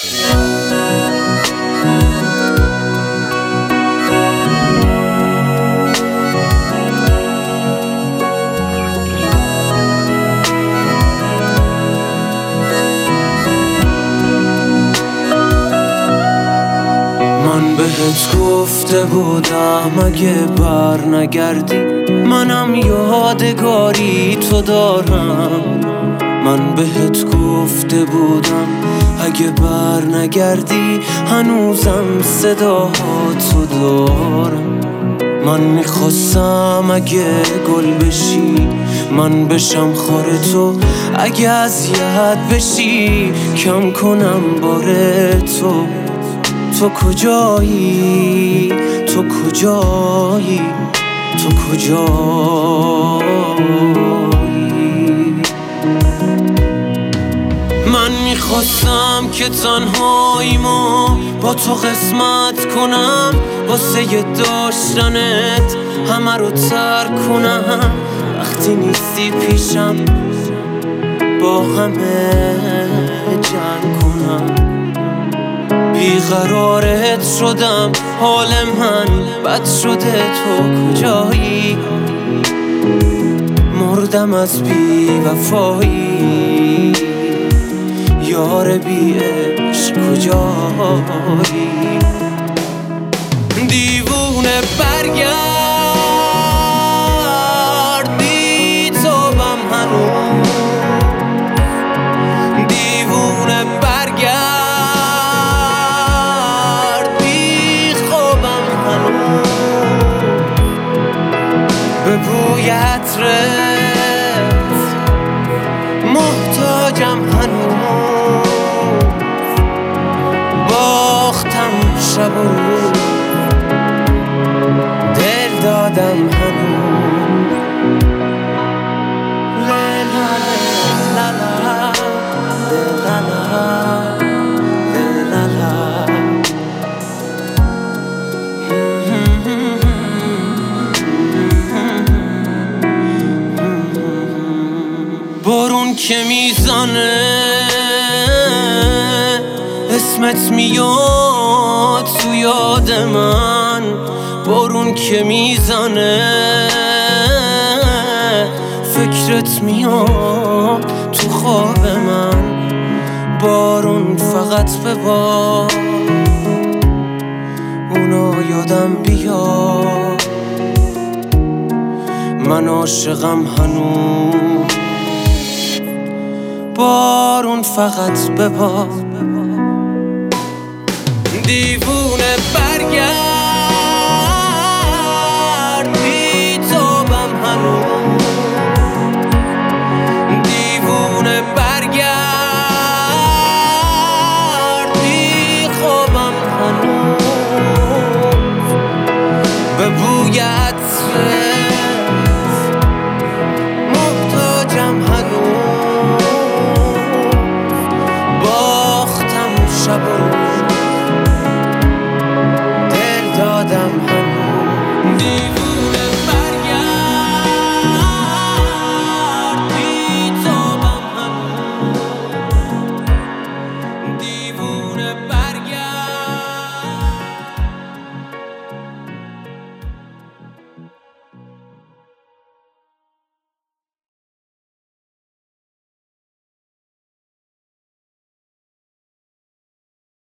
من بهت گفته بودم اگه بر نگردی منم یادگاری تو دارم. من بهت گفته بودم اگه بر نگردی هنوزم صداهاتو دارم. من میخواستم اگه گل بشی من بشم خار تو، اگه اذیت بشی کم کنم بار تو. تو کجایی؟ تو کجایی؟ تو کجایی؟ من میخواستم که تنهاییمو با تو قسمت کنم، واسه داشتنت همه رو ترک کنم. وقتی نیستی پیشم با همه جنگ کنم. بیقرارت شدم، حال من بد شده، تو کجایی؟ مردم از بی وفایی، یار بی عشق کجایی؟ دیوونه برگرد بی تابم هنوز، دیوونه برگرد بی خوابم هنوز، به بوی عطرت محتاجم هنوز. باختم شب و روز، دل دادم هنوز. لا لا لا لا لا لا. بارون که میزنه اسمت میاد تو یاد من، بارون که میزنه فکرت میاد تو خواب من. بارون فقط ببار اونا یادم بیاد، من عاشقم هنوز. بارون فقط ببار، دیوونه برگرد بی تابم هنوز، دیوونه برگرد بی خوابم هنوز، به بوی عطرت محتاجم هنوز. باختم شب و